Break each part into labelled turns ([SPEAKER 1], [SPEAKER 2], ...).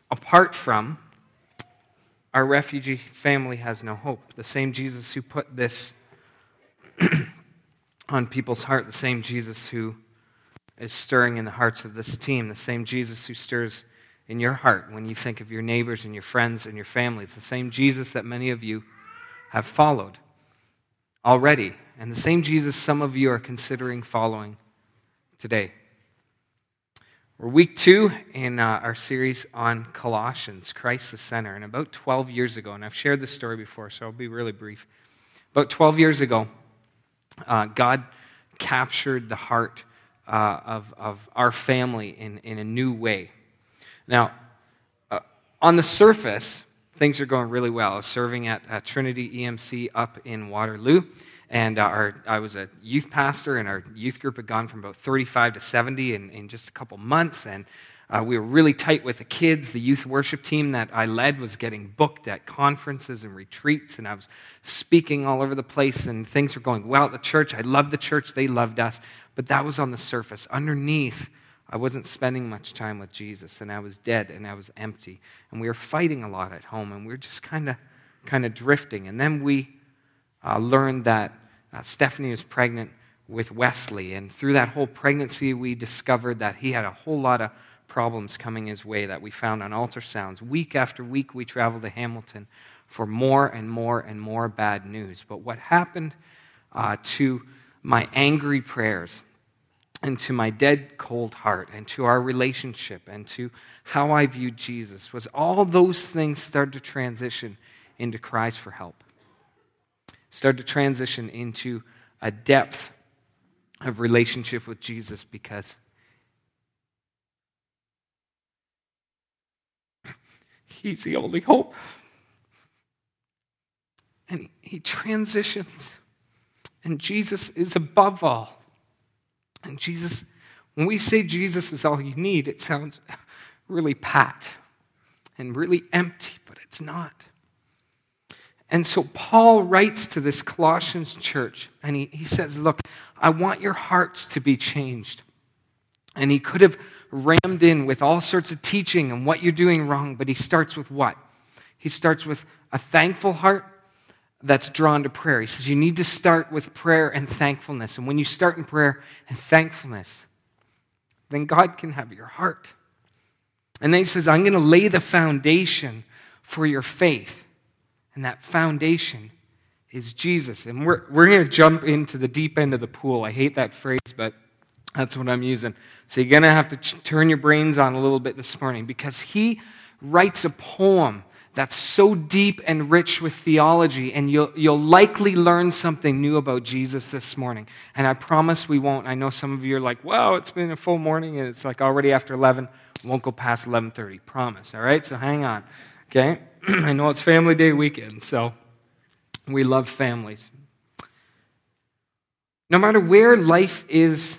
[SPEAKER 1] apart from, our refugee family has no hope. The same Jesus who put this on people's heart, the same Jesus who is stirring in the hearts of this team, the same Jesus who stirs in your heart when you think of your neighbors and your friends and your family. It's the same Jesus that many of you have followed already, and the same Jesus some of you are considering following today. We're week 2 in our series on Colossians, Christ the center. And about 12 years ago, and I've shared this story before, so I'll be really brief. About 12 years ago, God captured the heart of our family in a new way. Now, on the surface, things are going really well. I was serving at Trinity EMC up in Waterloo, and I was a youth pastor, and our youth group had gone from about 35 to 70 in just a couple months, and we were really tight with the kids. The youth worship team that I led was getting booked at conferences and retreats, and I was speaking all over the place, and things were going well at the church. I loved the church. They loved us, but that was on the surface. Underneath, I wasn't spending much time with Jesus, and I was dead, and I was empty, and we were fighting a lot at home, and we were just kind of drifting. And then we learned that Stephanie was pregnant with Wesley, and through that whole pregnancy, we discovered that he had a whole lot of problems coming his way that we found on ultrasounds. Week after week, we traveled to Hamilton for more and more and more bad news. But what happened to my angry prayers and to my dead, cold heart and to our relationship and to how I viewed Jesus was all those things started to transition into cries for help. Started to transition into a depth of relationship with Jesus because He's the only hope. And He transitions. And Jesus is above all. And Jesus, when we say Jesus is all you need, it sounds really pat and really empty, but it's not. And so Paul writes to this Colossians church, and he says, look, I want your hearts to be changed. And he could have rammed in with all sorts of teaching and what you're doing wrong, but he starts with what? He starts with a thankful heart that's drawn to prayer. He says you need to start with prayer and thankfulness. And when you start in prayer and thankfulness, then God can have your heart. And then he says, I'm going to lay the foundation for your faith. And that foundation is Jesus. And we're going to jump into the deep end of the pool. I hate that phrase, but that's what I'm using. So you're going to have to turn your brains on a little bit this morning, because he writes a poem that's so deep and rich with theology, and you'll likely learn something new about Jesus this morning. And I promise we won't. I know some of you are like, wow, it's been a full morning, and it's like already after 11. We won't go past 11:30, promise, all right? So hang on, okay? I know it's Family Day weekend, so we love families. No matter where life is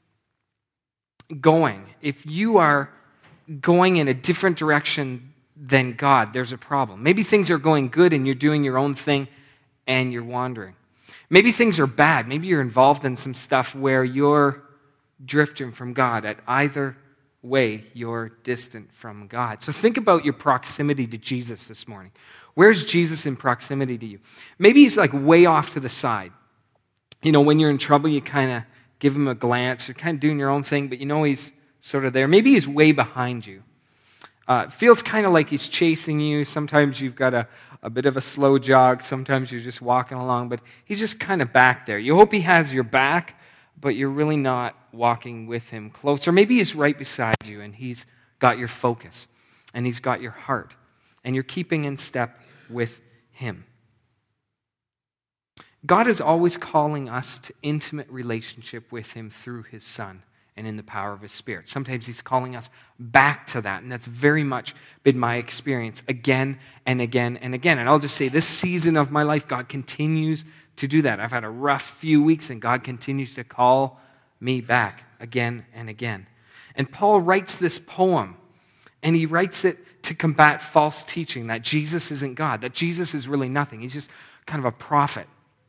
[SPEAKER 1] going, if you are going in a different direction than God, there's a problem. Maybe things are going good and you're doing your own thing and you're wandering. Maybe things are bad. Maybe you're involved in some stuff where you're drifting from God. At either way, you're distant from God. So think about your proximity to Jesus this morning. Where's Jesus in proximity to you? Maybe he's like way off to the side. You know, when you're in trouble, you kind of give him a glance. You're kind of doing your own thing, but you know he's sort of there. Maybe he's way behind you. It feels kind of like he's chasing you. Sometimes you've got a bit of a slow jog. Sometimes you're just walking along, but he's just kind of back there. You hope he has your back, but you're really not walking with him close. Or maybe he's right beside you, and he's got your focus, and he's got your heart, and you're keeping in step with him. God is always calling us to intimate relationship with him through his Son and in the power of his Spirit. Sometimes he's calling us back to that, and that's very much been my experience again and again and again. And I'll just say, this season of my life, God continues to do that. I've had a rough few weeks, and God continues to call me back again and again. And Paul writes this poem, and he writes it to combat false teaching that Jesus isn't God, that Jesus is really nothing. He's just kind of a prophet.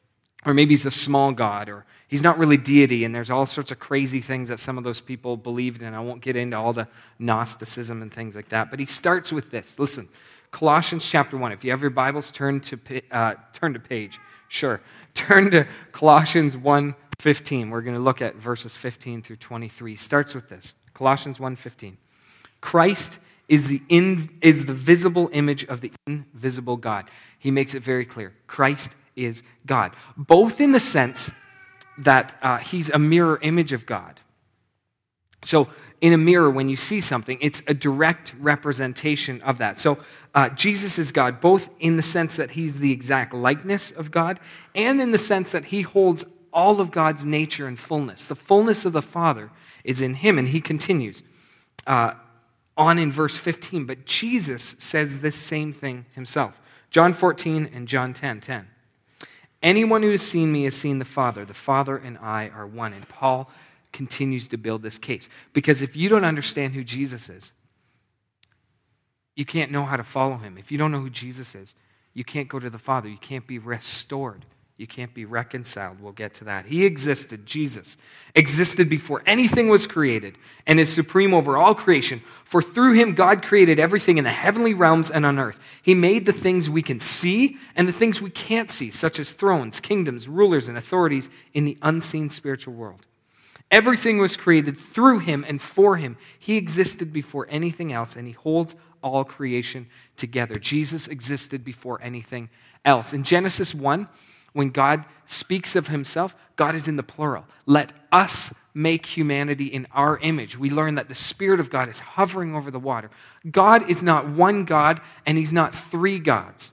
[SPEAKER 1] Or maybe he's a small God, or he's not really deity, and there's all sorts of crazy things that some of those people believed in. I won't get into all the Gnosticism and things like that. But he starts with this. Listen, Colossians chapter 1. If you have your Bibles, turn to page. Sure. Turn to Colossians 1:15. We're going to look at verses 15 through 23. He starts with this. Colossians 1:15. Christ is the visible image of the invisible God. He makes it very clear. Christ is God. Both in the sense that he's a mirror image of God. So in a mirror, when you see something, it's a direct representation of that. So Jesus is God, both in the sense that he's the exact likeness of God, and in the sense that he holds all of God's nature and fullness. The fullness of the Father is in him, and he continues on in verse 15. But Jesus says this same thing himself. John 14 and John 10:10. Anyone who has seen me has seen the Father. The Father and I are one. And Paul continues to build this case. Because if you don't understand who Jesus is, you can't know how to follow him. If you don't know who Jesus is, you can't go to the Father. You can't be restored. You can't be reconciled. We'll get to that. He existed, Jesus, existed before anything was created and is supreme over all creation. For through him, God created everything in the heavenly realms and on earth. He made the things we can see and the things we can't see, such as thrones, kingdoms, rulers, and authorities in the unseen spiritual world. Everything was created through him and for him. He existed before anything else, and he holds all creation together. Jesus existed before anything else. In Genesis 1, when God speaks of himself, God is in the plural. Let us make humanity in our image. We learn that the Spirit of God is hovering over the water. God is not one God, and he's not three gods.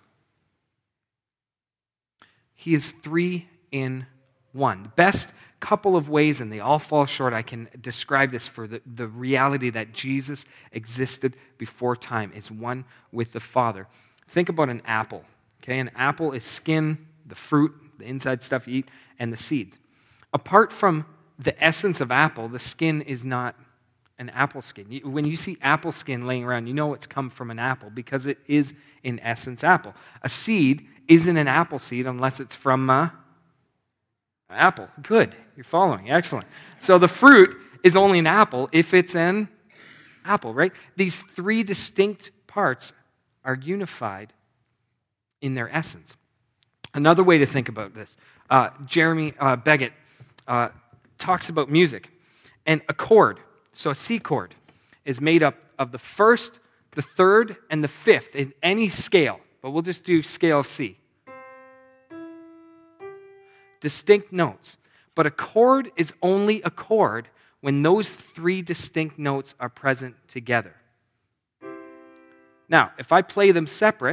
[SPEAKER 1] He is three in one. The best couple of ways, and they all fall short, I can describe this for the reality that Jesus existed before time is one with the Father. Think about an apple. Okay, an apple is skin, the fruit, the inside stuff you eat, and the seeds. Apart from the essence of apple, the skin is not an apple skin. When you see apple skin laying around, you know it's come from an apple because it is, in essence, apple. A seed isn't an apple seed unless it's from an apple. Good. You're following. Excellent. So the fruit is only an apple if it's an apple, right? These three distinct parts are unified in their essence. Another way to think about this, Jeremy Beggett talks about music. And a chord, so a C chord, is made up of the first, the third, and the fifth in any scale. But we'll just do scale of C. Distinct notes. But a chord is only a chord when those three distinct notes are present together. Now, if I play them separate,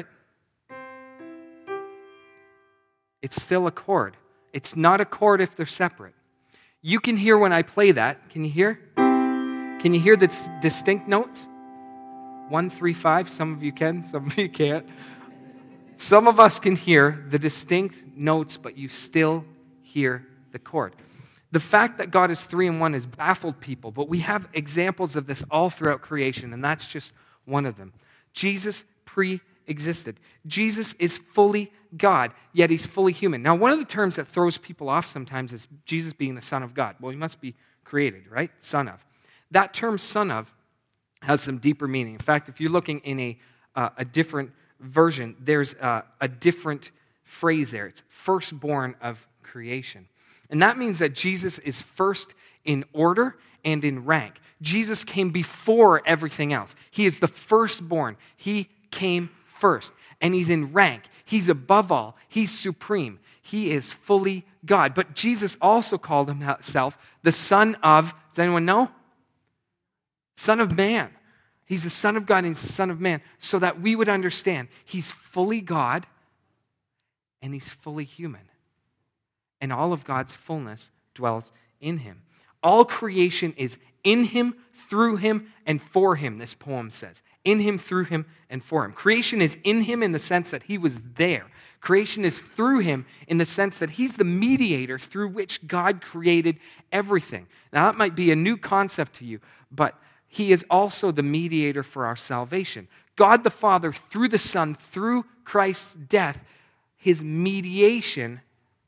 [SPEAKER 1] it's still a chord. It's not a chord if they're separate. You can hear when I play that. Can you hear? Can you hear the distinct notes? 1, 3, 5. Some of you can, some of you can't. Some of us can hear the distinct notes, but you still hear the chord. The fact that God is 3 in 1 has baffled people, but we have examples of this all throughout creation, and that's just one of them. Jesus pre-existed. Jesus is fully God, yet he's fully human. Now, one of the terms that throws people off sometimes is Jesus being the Son of God. Well, he must be created, right? Son of. That term son of has some deeper meaning. In fact, if you're looking in a different version, there's a different phrase there. It's firstborn of creation. And that means that Jesus is first in order and in rank. Jesus came before everything else. He is the firstborn. He came first. And he's in rank. He's above all. He's supreme. He is fully God. But Jesus also called himself the Son of, does anyone know? Son of Man. He's the Son of God and he's the Son of Man. So that we would understand he's fully God and he's fully human. And all of God's fullness dwells in him. All creation is in him, through him, and for him, this poem says. In him, through him, and for him. Creation is in him in the sense that he was there. Creation is through him in the sense that he's the mediator through which God created everything. Now, that might be a new concept to you, but he is also the mediator for our salvation. God the Father, through the Son, through Christ's death, his mediation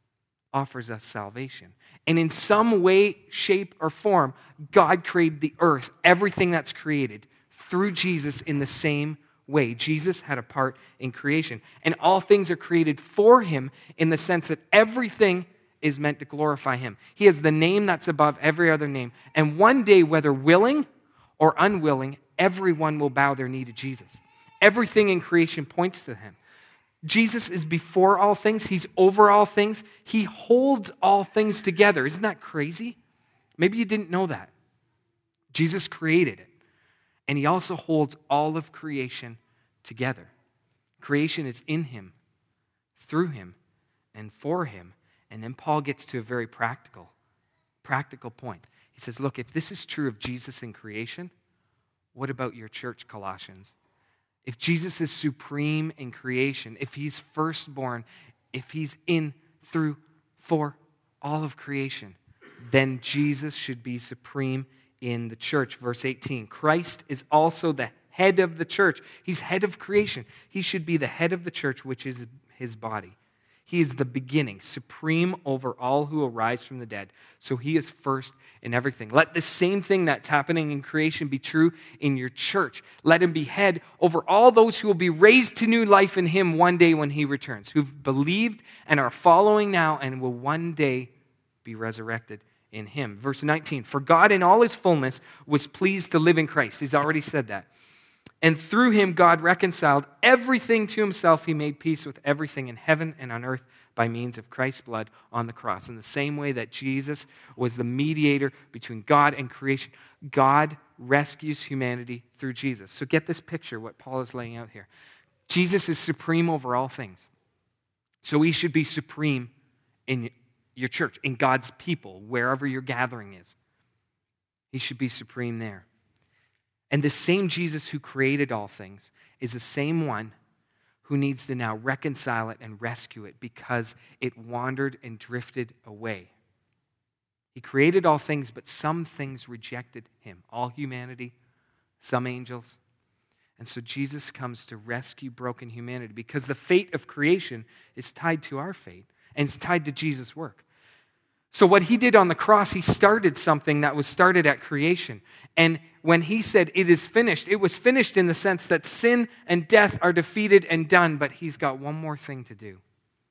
[SPEAKER 1] offers us salvation. And in some way, shape, or form, God created the earth, everything that's created, through Jesus in the same way. Jesus had a part in creation. And all things are created for him in the sense that everything is meant to glorify him. He has the name that's above every other name. And one day, whether willing or unwilling, everyone will bow their knee to Jesus. Everything in creation points to him. Jesus is before all things. He's over all things. He holds all things together. Isn't that crazy? Maybe you didn't know that. Jesus created it. And he also holds all of creation together. Creation is in him, through him, and for him. And then Paul gets to a very practical point. He says, look, if this is true of Jesus in creation, what about your church, Colossians? If Jesus is supreme in creation, if he's firstborn, if he's in, through, for all of creation, then Jesus should be supreme in the church. Verse 18, Christ is also the head of the church. He's head of creation. He should be the head of the church, which is his body. He is the beginning, supreme over all who arise from the dead. So he is first in everything. Let the same thing that's happening in creation be true in your church. Let him be head over all those who will be raised to new life in him one day when he returns, who've believed and are following now and will one day be resurrected in him. Verse 19, for God in all his fullness was pleased to live in Christ. He's already said that. And through him, God reconciled everything to himself. He made peace with everything in heaven and on earth by means of Christ's blood on the cross. In the same way that Jesus was the mediator between God and creation, God rescues humanity through Jesus. So get this picture, what Paul is laying out here. Jesus is supreme over all things. So he should be supreme in your church, in God's people, wherever your gathering is. He should be supreme there. And the same Jesus who created all things is the same one who needs to now reconcile it and rescue it because it wandered and drifted away. He created all things, but some things rejected him. All humanity, some angels. And so Jesus comes to rescue broken humanity because the fate of creation is tied to our fate and it's tied to Jesus' work. So what he did on the cross, he started something that was started at creation. And when he said, it is finished, it was finished in the sense that sin and death are defeated and done, but he's got one more thing to do.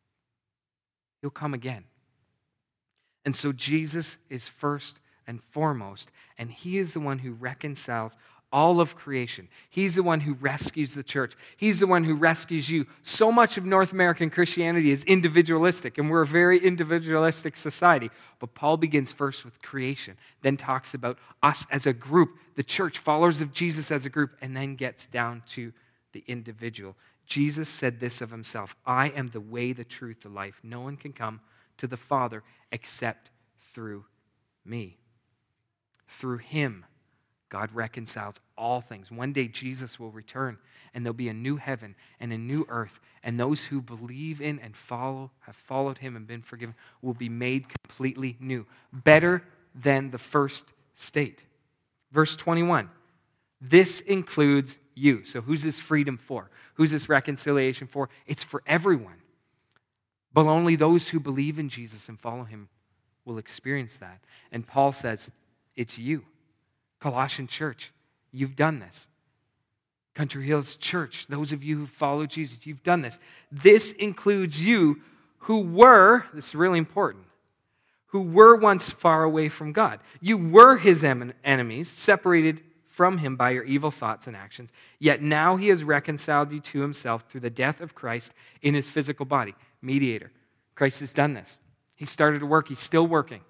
[SPEAKER 1] He'll come again. And so Jesus is first and foremost, and he is the one who reconciles all of creation. He's the one who rescues the church. He's the one who rescues you. So much of North American Christianity is individualistic, and we're a very individualistic society. But Paul begins first with creation, then talks about us as a group, the church, followers of Jesus as a group, and then gets down to the individual. Jesus said this of himself, I am the way, the truth, the life. No one can come to the Father except through me. Through him, God reconciles all things. One day Jesus will return and there'll be a new heaven and a new earth. And those who believe in and have followed him and been forgiven will be made completely new. Better than the first state. Verse 21. This includes you. So who's this freedom for? Who's this reconciliation for? It's for everyone. But only those who believe in Jesus and follow him will experience that. And Paul says, it's you. Colossian church, you've done this. Country Hills Church, those of you who follow Jesus, you've done this. This includes you who were, this is really important, who were once far away from God. You were his enemies, separated from him by your evil thoughts and actions, yet now he has reconciled you to himself through the death of Christ in his physical body. Mediator. Christ has done this. He started to work. He's still working.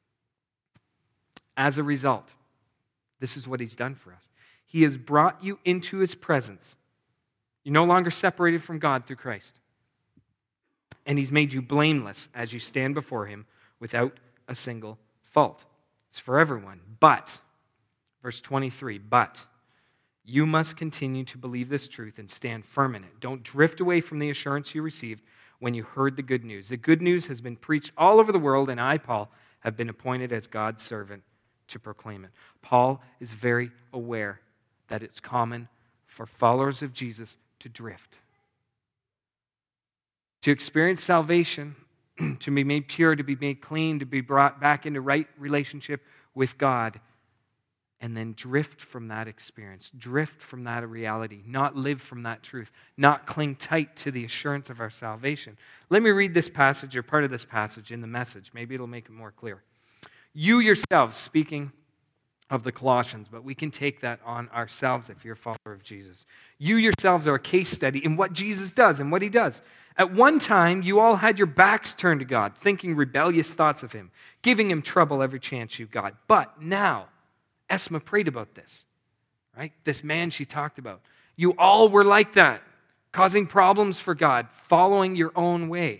[SPEAKER 1] As a result, this is what he's done for us. He has brought you into his presence. You're no longer separated from God through Christ. And he's made you blameless as you stand before him without a single fault. It's for everyone. But, verse 23, but you must continue to believe this truth and stand firm in it. Don't drift away from the assurance you received when you heard the good news. The good news has been preached all over the world, and I, Paul, have been appointed as God's servant to proclaim it. Paul is very aware that it's common for followers of Jesus to drift. To experience salvation to be made pure, to be made clean, to be brought back into right relationship with God, and then drift from that experience, drift from that reality, not live from that truth, not cling tight to the assurance of our salvation. Let me read this passage, or part of this passage in the Message. Maybe it'll make it more clear. You yourselves, speaking of the Colossians, but we can take that on ourselves if you're a follower of Jesus. You yourselves are a case study in what Jesus does and what he does. At one time, you all had your backs turned to God, thinking rebellious thoughts of him, giving him trouble every chance you got. But now, Esma prayed about this, right? This man she talked about. You all were like that, causing problems for God, following your own way.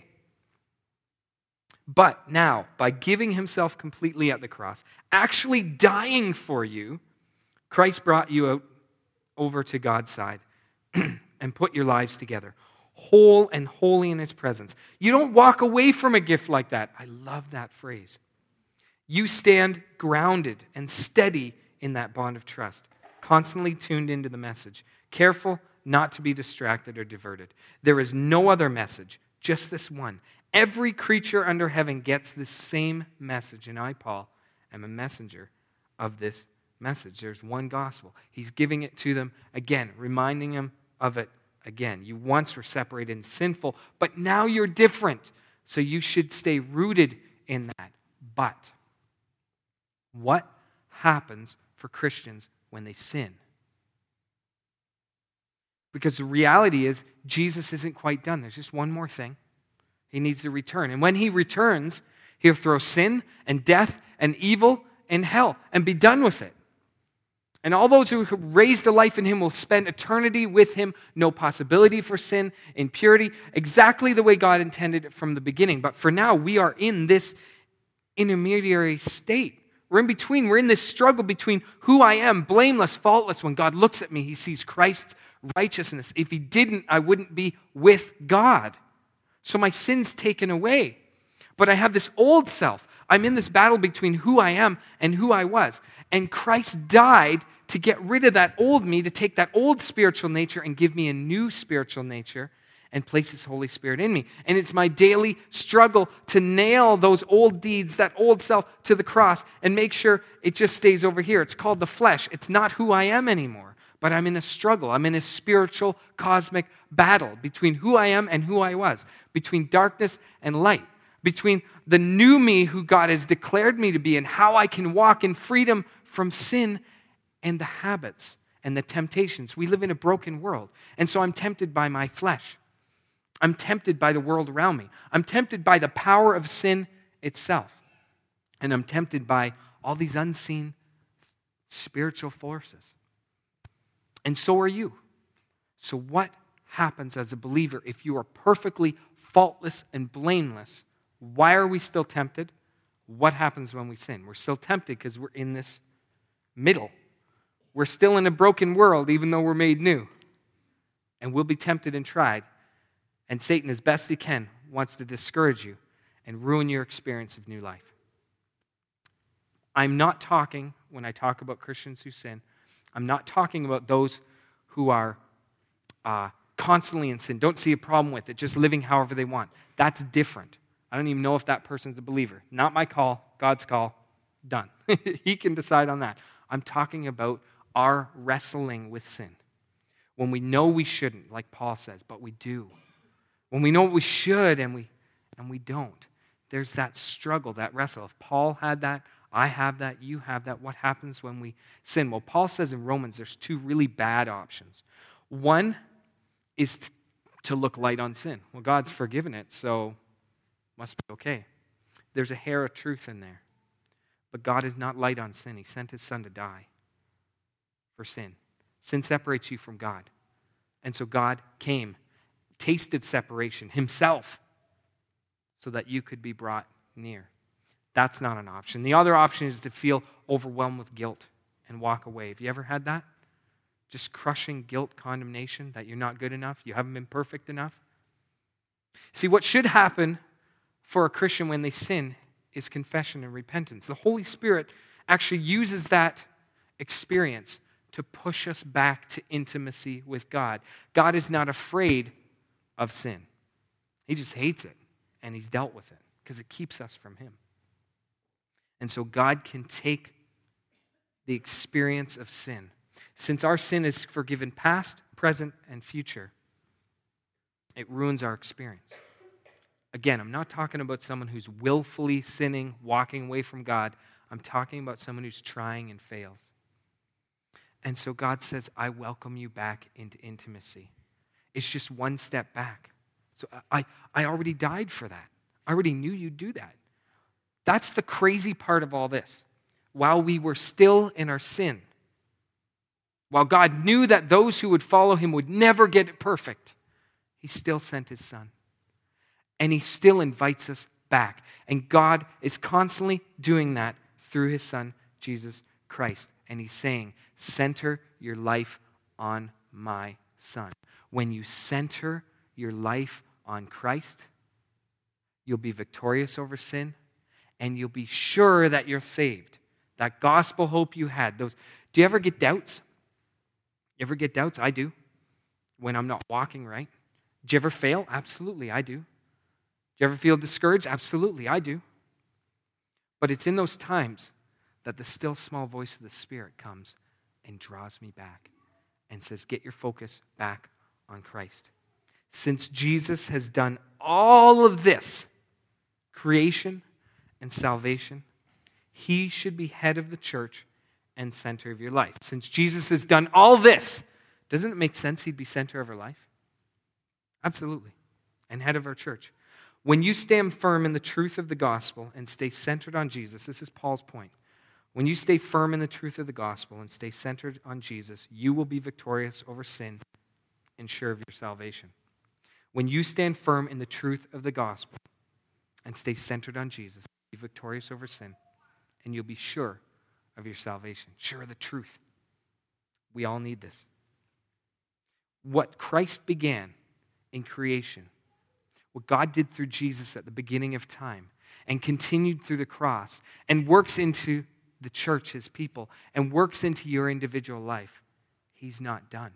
[SPEAKER 1] But now, by giving himself completely at the cross, actually dying for you, Christ brought you out over to God's side and put your lives together, whole and holy in his presence. You don't walk away from a gift like that. I love that phrase. You stand grounded and steady in that bond of trust, constantly tuned into the message, careful not to be distracted or diverted. There is no other message, just this one. Every creature under heaven gets this same message, and I, Paul, am a messenger of this message. There's one gospel. He's giving it to them again, reminding them of it again. You once were separated and sinful, but now you're different, so you should stay rooted in that. But what happens for Christians when they sin? Because the reality is, Jesus isn't quite done. There's just one more thing. He needs to return. And when he returns, he'll throw sin and death and evil and hell and be done with it. And all those who raised the life in him will spend eternity with him, no possibility for sin, impurity, exactly the way God intended it from the beginning. But for now, we are in this intermediary state. We're in between. We're in this struggle between who I am, blameless, faultless. When God looks at me, he sees Christ's righteousness. If he didn't, I wouldn't be with God. So my sin's taken away. But I have this old self. I'm in this battle between who I am and who I was. And Christ died to get rid of that old me, to take that old spiritual nature and give me a new spiritual nature and place his Holy Spirit in me. And it's my daily struggle to nail those old deeds, that old self, to the cross and make sure it just stays over here. It's called the flesh. It's not who I am anymore. But I'm in a struggle. I'm in a spiritual, cosmic battle between who I am and who I was, between darkness and light, between the new me who God has declared me to be and how I can walk in freedom from sin and the habits and the temptations. We live in a broken world, and so I'm tempted by my flesh. I'm tempted by the world around me. I'm tempted by the power of sin itself, and I'm tempted by all these unseen spiritual forces. And so are you. So what happens as a believer if you are perfectly faultless and blameless? Why are we still tempted? What happens when we sin? We're still tempted because we're in this middle. We're still in a broken world even though we're made new. And we'll be tempted and tried. And Satan, as best he can, wants to discourage you and ruin your experience of new life. I'm not talking, when I talk about Christians who sin, I'm not talking about those who are constantly in sin, don't see a problem with it, just living however they want. That's different. I don't even know if that person's a believer. Not my call, God's call, done. He can decide on that. I'm talking about our wrestling with sin. When we know we shouldn't, like Paul says, but we do. When we know we should and we don't. There's that struggle, that wrestle. If Paul had that, I have that, you have that. What happens when we sin? Well, Paul says in Romans there's two really bad options. One is to look light on sin. Well, God's forgiven it, so must be okay. There's a hair of truth in there. But God is not light on sin. He sent his son to die for sin. Sin separates you from God. And so God came, tasted separation himself so that you could be brought near. That's not an option. The other option is to feel overwhelmed with guilt and walk away. Have you ever had that? Just crushing guilt, condemnation, that you're not good enough, you haven't been perfect enough. See, what should happen for a Christian when they sin is confession and repentance. The Holy Spirit actually uses that experience to push us back to intimacy with God. God is not afraid of sin. He just hates it, and he's dealt with it. because it keeps us from him. And so God can take the experience of sin. Since our sin is forgiven past, present, and future, it ruins our experience. Again, I'm not talking about someone who's willfully sinning, walking away from God. I'm talking about someone who's trying and fails. And so God says, I welcome you back into intimacy. It's just one step back. So I already died for that. I already knew you'd do that. That's the crazy part of all this. While we were still in our sin, while God knew that those who would follow him would never get it perfect, he still sent his son. And he still invites us back. And God is constantly doing that through his son, Jesus Christ. And he's saying, center your life on my son. When you center your life on Christ, you'll be victorious over sin, and you'll be sure that you're saved. That gospel hope you had. Do you ever get doubts? You ever get doubts? I do. When I'm not walking right. Do you ever fail? Absolutely, I do. Do you ever feel discouraged? Absolutely, I do. But it's in those times that the still small voice of the Spirit comes and draws me back and says, get your focus back on Christ. Since Jesus has done all of this, creation and salvation, he should be head of the church and center of your life. Since Jesus has done all this, doesn't it make sense he'd be center of our life? Absolutely. And head of our church. When you stand firm in the truth of the gospel and stay centered on Jesus, this is Paul's point. When you stay firm in the truth of the gospel and stay centered on Jesus, you will be victorious over sin and sure of your salvation. When you stand firm in the truth of the gospel and stay centered on Jesus, you'll be victorious over sin, and you'll be sure of your salvation, sure of the truth. We all need this. What Christ began in creation, what God did through Jesus at the beginning of time, and continued through the cross, and works into the church, his people, and works into your individual life, he's not done.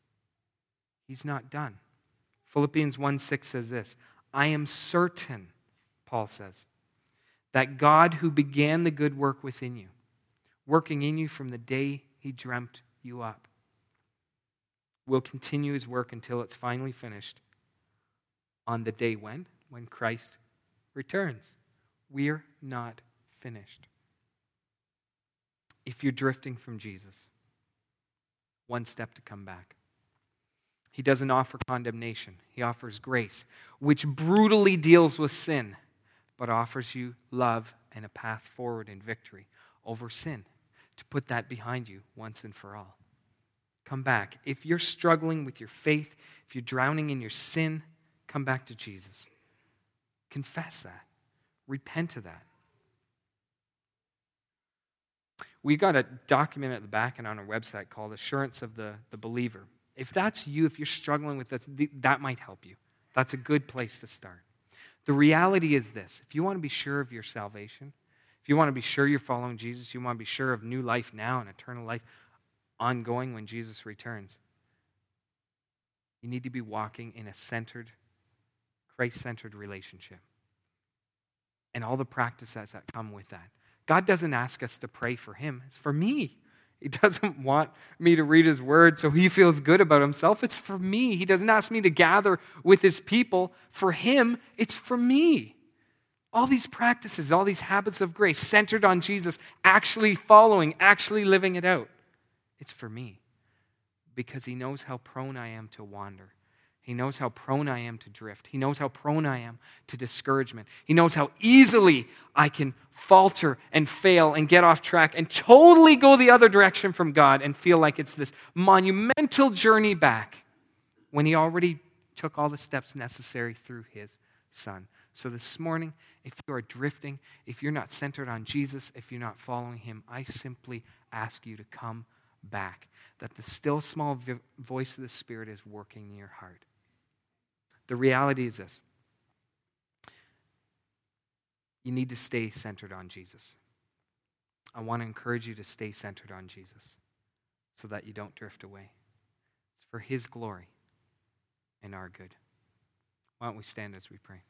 [SPEAKER 1] He's not done. Philippians 1:6 says this, I am certain, Paul says, that God who began the good work within you, working in you from the day he dreamt you up, will continue his work until it's finally finished on the day when Christ returns. We're not finished. If you're drifting from Jesus, one step to come back. He doesn't offer condemnation. He offers grace, which brutally deals with sin, but offers you love and a path forward in victory over sin, to put that behind you once and for all. Come back. If you're struggling with your faith, if you're drowning in your sin, come back to Jesus. Confess that. Repent of that. We got a document at the back and on our website called Assurance of the Believer. If that's you, if you're struggling with this, that might help you. That's a good place to start. The reality is this. If you want to be sure of your salvation, if you want to be sure you're following Jesus, you want to be sure of new life now and eternal life ongoing when Jesus returns, you need to be walking in a centered, Christ-centered relationship. And all the practices that come with that. God doesn't ask us to pray for him. It's for me. He doesn't want me to read his word so he feels good about himself. It's for me. He doesn't ask me to gather with his people. For him, it's for me. All these practices, all these habits of grace centered on Jesus, actually following, actually living it out. It's for me. Because he knows how prone I am to wander. He knows how prone I am to drift. He knows how prone I am to discouragement. He knows how easily I can falter and fail and get off track and totally go the other direction from God and feel like it's this monumental journey back when he already took all the steps necessary through his son. So this morning, if you are drifting, if you're not centered on Jesus, if you're not following him, I simply ask you to come back. That the still small voice of the Spirit is working in your heart. The reality is this. You need to stay centered on Jesus. I want to encourage you to stay centered on Jesus so that you don't drift away. It's for his glory and our good. Why don't we stand as we pray?